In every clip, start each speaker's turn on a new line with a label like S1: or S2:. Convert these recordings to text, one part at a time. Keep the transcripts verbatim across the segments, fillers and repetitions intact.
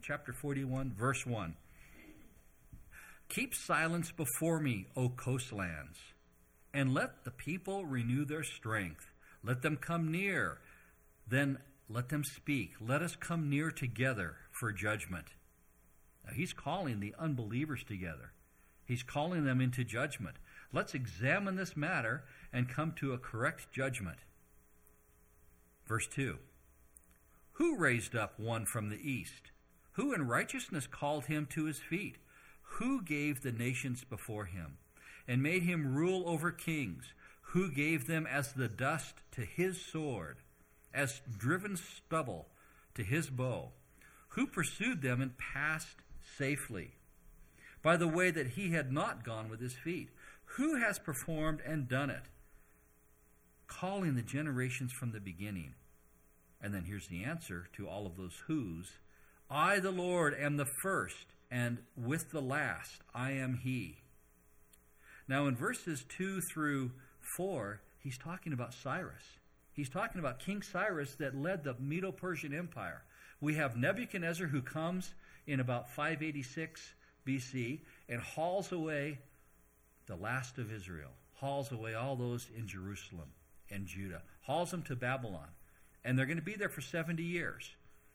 S1: chapter forty-one, verse one. Keep silence before me, O coastlands, and let the people renew their strength. Let them come near, then let them speak. Let us come near together for judgment. Now, he's calling the unbelievers together. He's calling them into judgment. Let's examine this matter and come to a correct judgment. Verse two. Who raised up one from the east? Who in righteousness called him to his feet? Who gave the nations before him and made him rule over kings? Who gave them as the dust to his sword, as driven stubble to his bow? Who pursued them and passed safely by the way that he had not gone with his feet? Who has performed and done it, calling the generations from the beginning? And then here's the answer to all of those who's. I, the Lord, am the first, and with the last I am he. Now in verses two through four, he's talking about Cyrus. He's talking about King Cyrus that led the Medo-Persian Empire. We have Nebuchadnezzar who comes in about five eighty-six B C and hauls away the last of Israel, hauls away all those in Jerusalem and Judah, hauls them to Babylon. And they're going to be there for seventy years.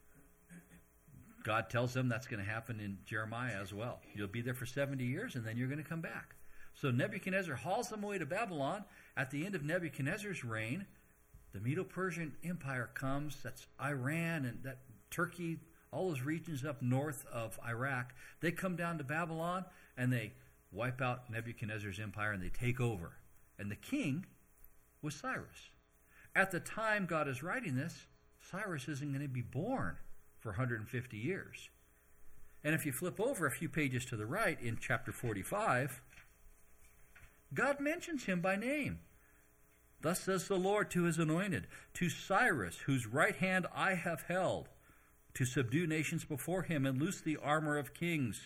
S1: God tells them that's going to happen in Jeremiah as well. You'll be there for seventy years, and then you're going to come back. So Nebuchadnezzar hauls them away to Babylon. At the end of Nebuchadnezzar's reign, the Medo-Persian Empire comes. That's Iran and that Turkey, all those regions up north of Iraq. They come down to Babylon, and they wipe out Nebuchadnezzar's empire, and they take over. And the king was Cyrus. At the time God is writing this, Cyrus isn't going to be born for one hundred fifty years. And if you flip over a few pages to the right in chapter forty-five, God mentions him by name. Thus says the Lord to his anointed, to Cyrus, whose right hand I have held, to subdue nations before him and loose the armor of kings.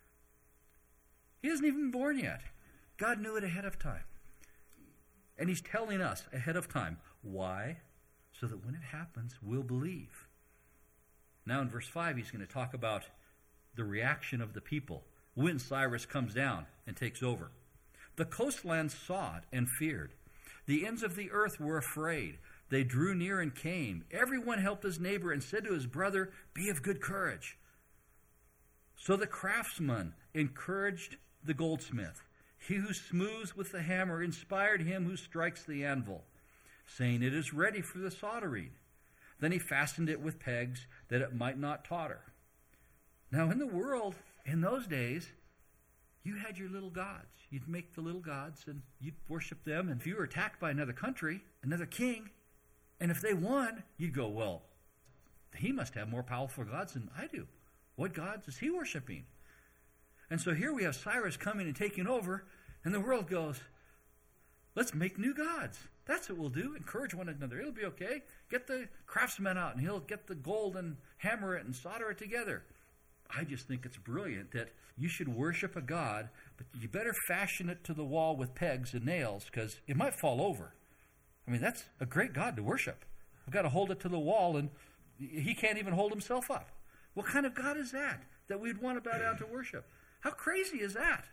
S1: He isn't even born yet. God knew it ahead of time. And he's telling us ahead of time. Why? So that when it happens, we'll believe. Now in verse five, he's going to talk about the reaction of the people when Cyrus comes down and takes over. The coastlands saw it and feared. The ends of the earth were afraid. They drew near and came. Everyone helped his neighbor and said to his brother, be of good courage. So the craftsman encouraged the goldsmith. He who smooths with the hammer inspired him who strikes the anvil, saying, it is ready for the soldering. Then he fastened it with pegs that it might not totter. Now in the world, in those days, you had your little gods. You'd make the little gods and you'd worship them. And if you were attacked by another country, another king, and if they won, you'd go, well, he must have more powerful gods than I do. What gods is he worshiping? And so here we have Cyrus coming and taking over, and the world goes, let's make new gods. That's what we'll do. Encourage one another. It'll be okay. Get the craftsman out, and he'll get the gold and hammer it and solder it together. I just think it's brilliant that you should worship a god, but you better fashion it to the wall with pegs and nails because it might fall over. I mean, that's a great god to worship. I've got to hold it to the wall, and he can't even hold himself up. What kind of God is that, that we'd want to bow down to worship? How crazy is that?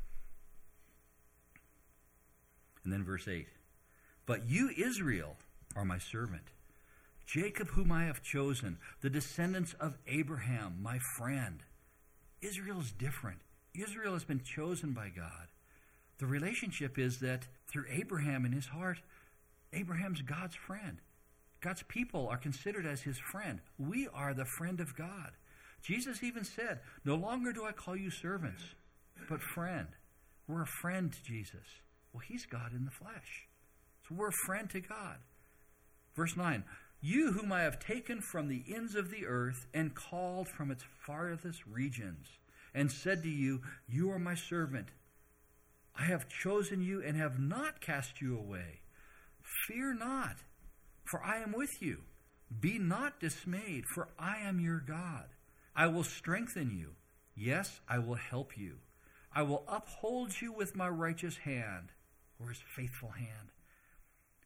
S1: And then verse eight. But you, Israel, are my servant, Jacob whom I have chosen, the descendants of Abraham, my friend. Israel is different. Israel has been chosen by God. The relationship is that through Abraham in his heart, Abraham's God's friend. God's people are considered as his friend. We are the friend of God. Jesus even said, no longer do I call you servants, but friend. We're a friend to Jesus. Well, he's God in the flesh. So we're a friend to God. Verse nine, you whom I have taken from the ends of the earth and called from its farthest regions, and said to you, you are my servant. I have chosen you and have not cast you away. Fear not, for I am with you. Be not dismayed, for I am your God. I will strengthen you. Yes, I will help you. I will uphold you with my righteous hand, or his faithful hand.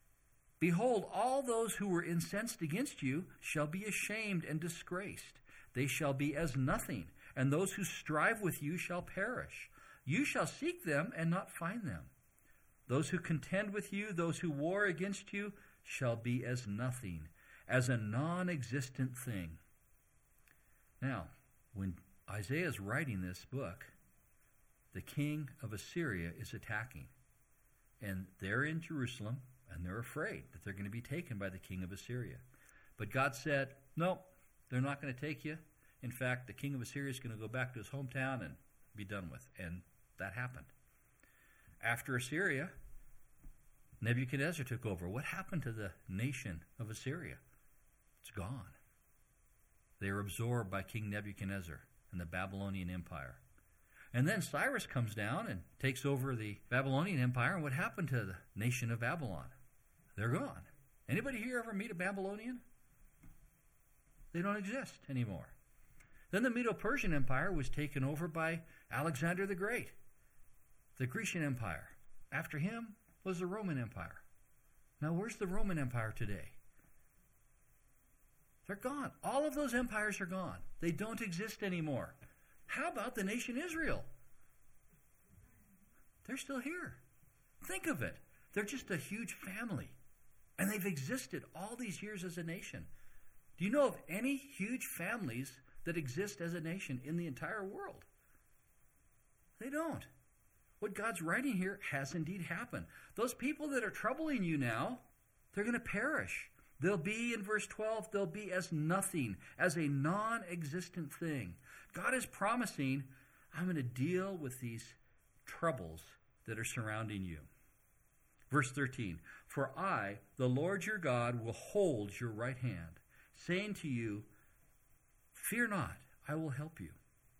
S1: Behold, all those who were incensed against you shall be ashamed and disgraced. they shall be as nothing, and those who strive with you shall perish. You shall seek them and not find them. Those who contend with you, those who war against you, shall be as nothing, as a non-existent thing. Now, when Isaiah is writing this book, the king of Assyria is attacking. And they're in Jerusalem, and they're afraid that they're going to be taken by the king of Assyria. But God said, no, they're not going to take you. In fact, the king of Assyria is going to go back to his hometown and be done with. And that happened. After Assyria, Nebuchadnezzar took over. What happened to the nation of Assyria? It's gone. They were absorbed by King Nebuchadnezzar and the Babylonian Empire. And then Cyrus comes down and takes over the Babylonian Empire. And what happened to the nation of Babylon? They're gone. Anybody here ever meet a Babylonian? They don't exist anymore. Then the Medo-Persian Empire was taken over by Alexander the Great, the Grecian Empire. After him was the Roman Empire. Now, where's the Roman Empire today? They're gone. All of those empires are gone. They don't exist anymore. How about the nation Israel? They're still here. Think of it. They're just a huge family. And they've existed all these years as a nation. Do you know of any huge families that exist as a nation in the entire world? They don't. What God's writing here has indeed happened. Those people that are troubling you now, they're going to perish. They'll be, in verse twelve, they'll be as nothing, as a non-existent thing. God is promising, I'm going to deal with these troubles that are surrounding you. Verse thirteen, for I, the Lord your God, will hold your right hand, saying to you, fear not, I will help you.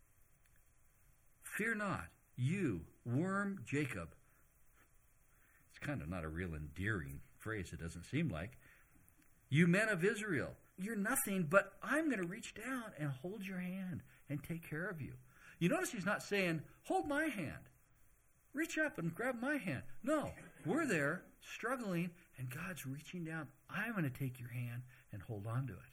S1: Fear not, you, worm Jacob. It's kind of not a real endearing phrase, it doesn't seem like. You men of Israel, you're nothing, but I'm going to reach down and hold your hand and take care of you. You notice he's not saying, hold my hand. Reach up and grab my hand. No, we're there struggling, and God's reaching down. I'm going to take your hand and hold on to it.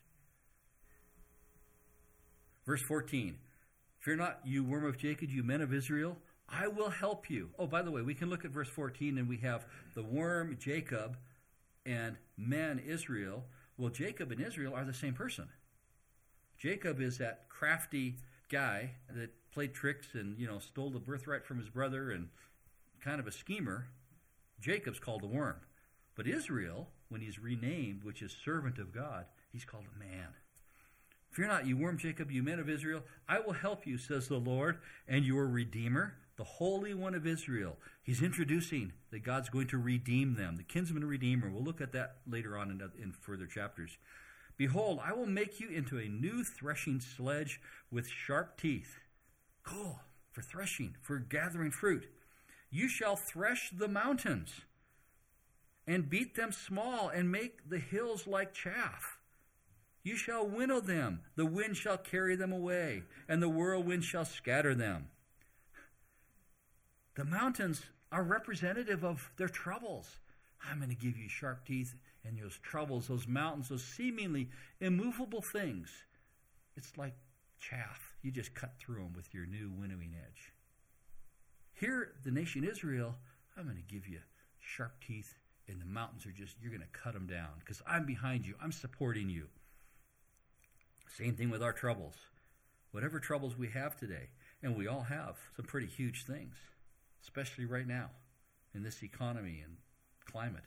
S1: Verse fourteen, fear not, you worm of Jacob, you men of Israel, I will help you. Oh, by the way, we can look at verse fourteen, and we have the worm Jacob and men Israel. Well, Jacob and Israel are the same person. Jacob is that crafty guy that played tricks and, you know, stole the birthright from his brother and kind of a schemer. Jacob's called a worm. But Israel, when he's renamed, which is servant of God, he's called a man. Fear not, you worm Jacob, you men of Israel. I will help you, says the Lord, and your Redeemer, the Holy One of Israel. He's introducing that God's going to redeem them, the kinsman redeemer. We'll look at that later on in, in further chapters. Behold, I will make you into a new threshing sledge with sharp teeth. Cool, for threshing, for gathering fruit. You shall thresh the mountains and beat them small and make the hills like chaff. You shall winnow them, the wind shall carry them away, and the whirlwind shall scatter them. The mountains are representative of their troubles. I'm going to give you sharp teeth, and those troubles, those mountains, those seemingly immovable things, it's like chaff. You just cut through them with your new winnowing edge. Here, the nation Israel, I'm going to give you sharp teeth, and the mountains are just, you're going to cut them down, because I'm behind you. I'm supporting you. Same thing with our troubles. Whatever troubles we have today, and we all have some pretty huge things, especially right now in this economy and climate.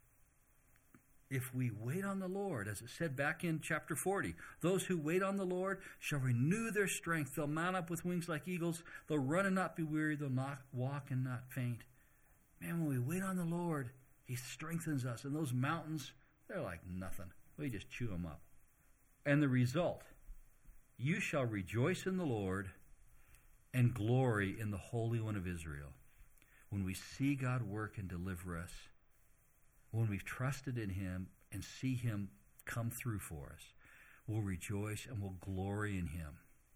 S1: If we wait on the Lord, as it said back in chapter forty, those who wait on the Lord shall renew their strength. They'll mount up with wings like eagles. They'll run and not be weary. They'll not walk and not faint. Man, when we wait on the Lord, he strengthens us. And those mountains, they're like nothing. We just chew them up. And the result, you shall rejoice in the Lord and glory in the Holy One of Israel. When we see God work and deliver us, when we've trusted in him and see him come through for us, we'll rejoice and we'll glory in him.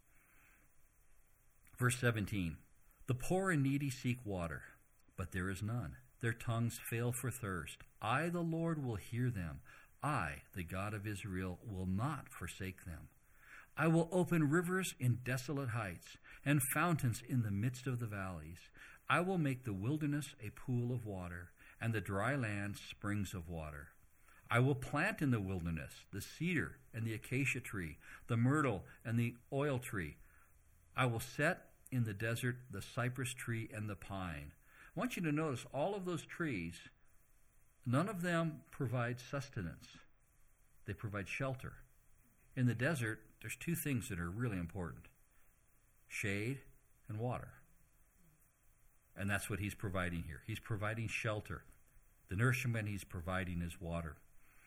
S1: Verse seventeen, the poor and needy seek water, but there is none. Their tongues fail for thirst. I, the Lord, will hear them. I, the God of Israel, will not forsake them. I will open rivers in desolate heights and fountains in the midst of the valleys. I will make the wilderness a pool of water and the dry land springs of water. I will plant in the wilderness the cedar and the acacia tree, the myrtle and the oil tree. I will set in the desert the cypress tree and the pine. I want you to notice all of those trees, none of them provide sustenance. They provide shelter. In the desert, there's two things that are really important: shade and water. And that's what he's providing here. He's providing shelter. The nourishment he's providing is water.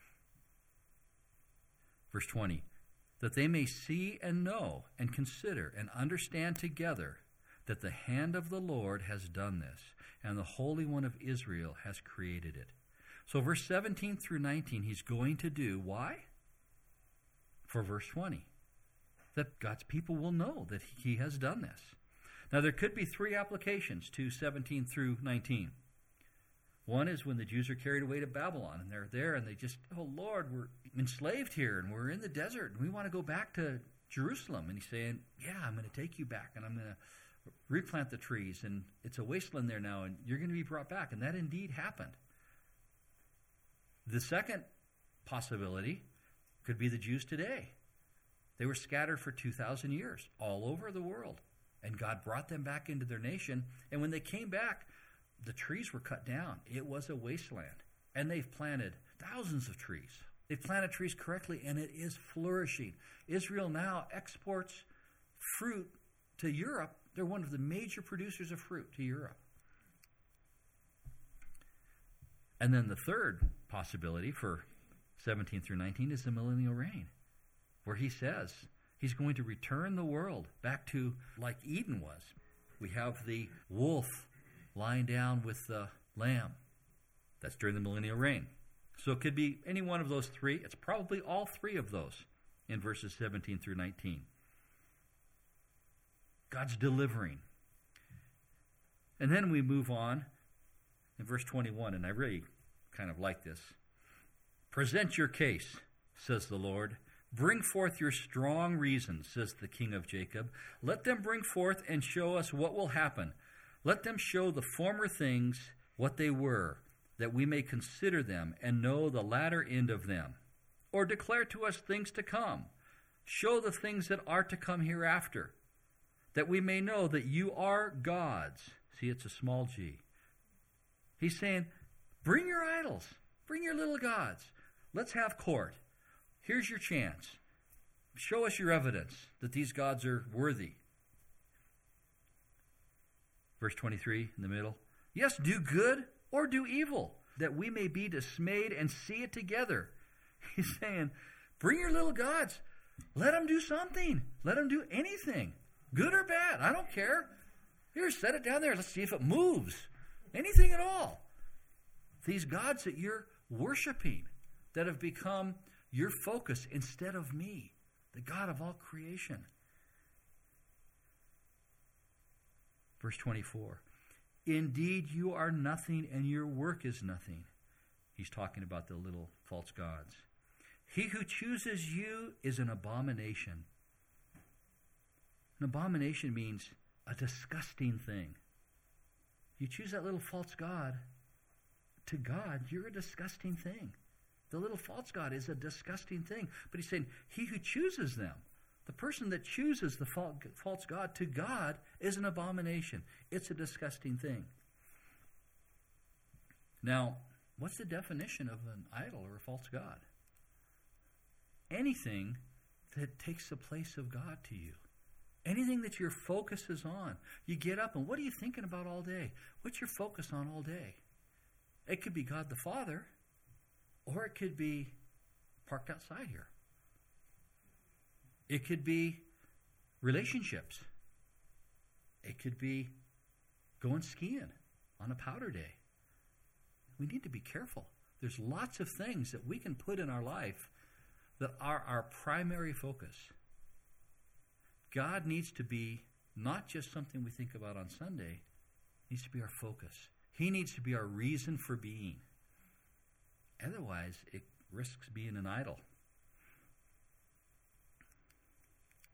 S1: Verse twenty, that they may see and know and consider and understand together that the hand of the Lord has done this, and the Holy One of Israel has created it. So verse seventeen through nineteen, he's going to do, why? For verse twenty, that God's people will know that he has done this. Now there could be three applications to seventeen through nineteen. One is when the Jews are carried away to Babylon, and they're there, and they just, oh Lord, we're enslaved here, and we're in the desert, and we want to go back to Jerusalem. And he's saying, yeah, I'm going to take you back, and I'm going to replant the trees, and it's a wasteland there now, and you're going to be brought back. And that indeed happened. The second possibility could be the Jews today. They were scattered for two thousand years all over the world, and God brought them back into their nation. And when they came back, the trees were cut down. It was a wasteland. And they've planted thousands of trees. They've planted trees correctly, and it is flourishing. Israel now exports fruit to Europe. They're one of the major producers of fruit to Europe. And then the third possibility for seventeen through nineteen is the millennial reign, where he says he's going to return the world back to like Eden was. We have the wolf lying down with the lamb. That's during the millennial reign. So it could be any one of those three. It's probably all three of those in verses seventeen through nineteen. God's delivering. And then we move on in verse twenty-one, and I really kind of like this. Present your case, says the Lord. Bring forth your strong reasons, says the King of Jacob. Let them bring forth and show us what will happen. Let them show the former things what they were, that we may consider them and know the latter end of them. Or declare to us things to come. Show the things that are to come hereafter, that we may know that you are gods. See, it's a small g. He's saying, bring your idols. Bring your little gods. Let's have court. Here's your chance. Show us your evidence that these gods are worthy. Verse twenty-three in the middle. Yes, do good or do evil, that we may be dismayed and see it together. He's saying, bring your little gods. Let them do something. Let them do anything. Good or bad. I don't care. Here, set it down there. Let's see if it moves. Anything at all. These gods that you're worshiping, that have become your focus instead of me, the God of all creation. Verse twenty-four. Indeed, you are nothing, and your work is nothing. He's talking about the little false gods. He who chooses you is an abomination. An abomination means a disgusting thing. You choose that little false god. To God, you're a disgusting thing. The little false god is a disgusting thing. But he's saying, he who chooses them, the person that chooses the false god, to God is an abomination. It's a disgusting thing. Now, what's the definition of an idol or a false god? Anything that takes the place of God to you. Anything that your focus is on. You get up and what are you thinking about all day? What's your focus on all day? It could be God the Father, or it could be parked outside here. It could be relationships. It could be going skiing on a powder day. We need to be careful. There's lots of things that we can put in our life that are our primary focus. God needs to be not just something we think about on Sunday. He needs to be our focus. He needs to be our reason for being. Otherwise, it risks being an idol.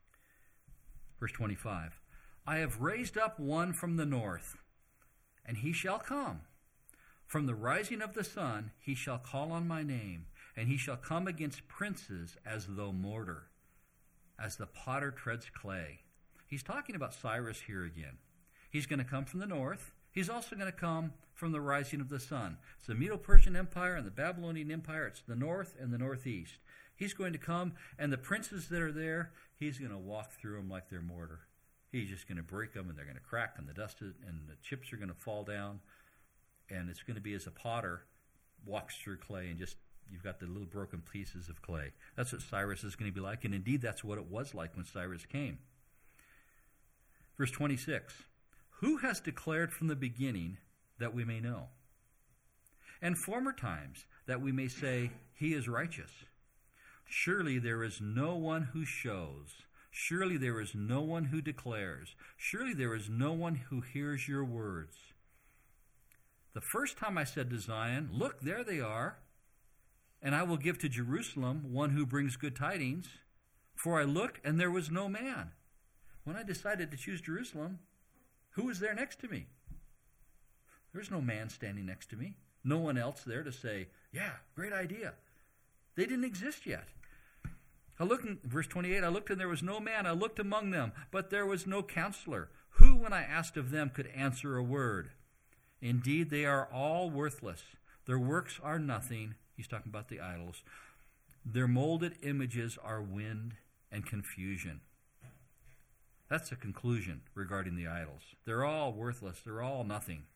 S1: Verse twenty-five, I have raised up one from the north, and he shall come. From the rising of the sun he shall call on my name, and he shall come against princes as though mortar, as the potter treads clay. He's talking about Cyrus here again. He's going to come from the north. He's also going to come from the rising of the sun. It's the Medo-Persian Empire and the Babylonian Empire. It's the north and the northeast. He's going to come, and the princes that are there, he's going to walk through them like they're mortar. He's just going to break them, and they're going to crack, and the dust is, and the chips are going to fall down, and it's going to be as a potter walks through clay, and just you've got the little broken pieces of clay. That's what Cyrus is going to be like, and indeed that's what it was like when Cyrus came. Verse twenty-six, who has declared from the beginning that we may know, and former times that we may say, he is righteous? Surely there is no one who shows. Surely there is no one who declares. Surely there is no one who hears your words. The first time I said to Zion, look, there they are, and I will give to Jerusalem one who brings good tidings. For I looked, and there was no man. When I decided to choose Jerusalem, who was there next to me? There's no man standing next to me. No one else there to say, yeah, great idea. They didn't exist yet. I looked in verse twenty-eight, I looked and there was no man. I looked among them, but there was no counselor. Who, when I asked of them, could answer a word? Indeed, they are all worthless. Their works are nothing. He's talking about the idols. Their molded images are wind and confusion. That's the conclusion regarding the idols. They're all worthless. They're all nothing.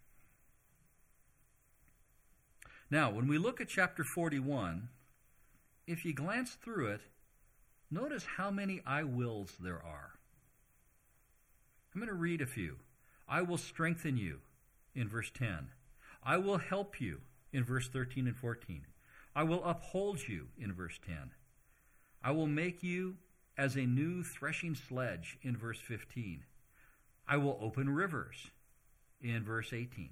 S1: Now, when we look at chapter forty-one, if you glance through it, notice how many I wills there are. I'm going to read a few. I will strengthen you in verse ten. I will help you in verse thirteen and fourteen. I will uphold you in verse ten. I will make you as a new threshing sledge in verse fifteen. I will open rivers in verse eighteen.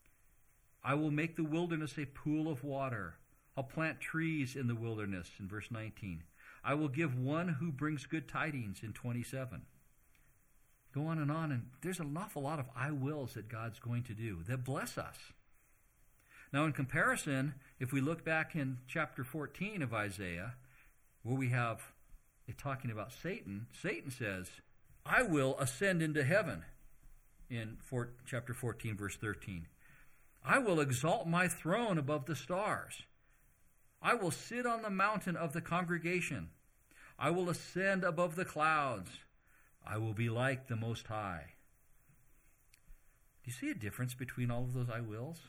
S1: I will make the wilderness a pool of water. I'll plant trees in the wilderness in verse nineteen. I will give one who brings good tidings in twenty-seven. Go on and on, and there's an awful lot of I wills that God's going to do that bless us. Now, in comparison, if we look back in chapter fourteen of Isaiah, where we have it talking about Satan, Satan says, I will ascend into heaven in four, chapter fourteen, verse thirteen. I will exalt my throne above the stars. I will sit on the mountain of the congregation. I will ascend above the clouds. I will be like the Most High. Do you see a difference between all of those I wills?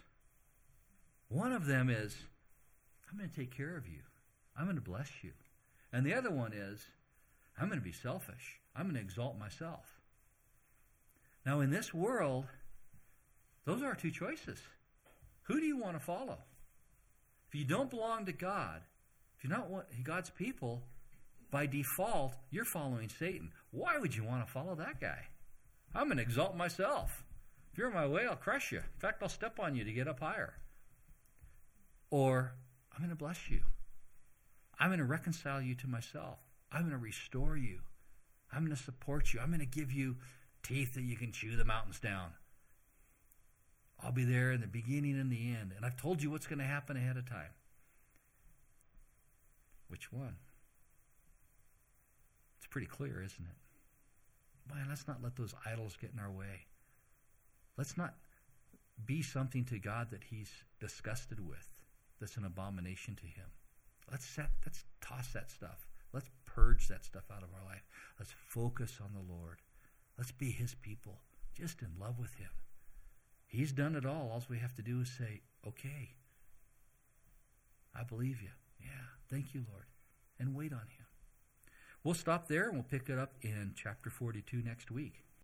S1: One of them is, I'm going to take care of you. I'm going to bless you. And the other one is, I'm going to be selfish. I'm going to exalt myself. Now, in this world, those are our two choices. Who do you want to follow? If you don't belong to God, if you're not God's people, by default, you're following Satan. Why would you want to follow that guy? I'm going to exalt myself. If you're in my way, I'll crush you. In fact, I'll step on you to get up higher. Or, I'm going to bless you. I'm going to reconcile you to myself. I'm going to restore you. I'm going to support you. I'm going to give you teeth that you can chew the mountains down. I'll be there in the beginning and the end. And I've told you what's going to happen ahead of time. Which one? It's pretty clear, isn't it? Man, let's not let those idols get in our way. Let's not be something to God that he's disgusted with, that's an abomination to him. Let's set, let's toss that stuff. Let's purge that stuff out of our life. Let's focus on the Lord. Let's be his people, just in love with him. He's done it all. All we have to do is say, okay, I believe you. Yeah, thank you, Lord. And wait on him. We'll stop there and we'll pick it up in chapter forty-two next week.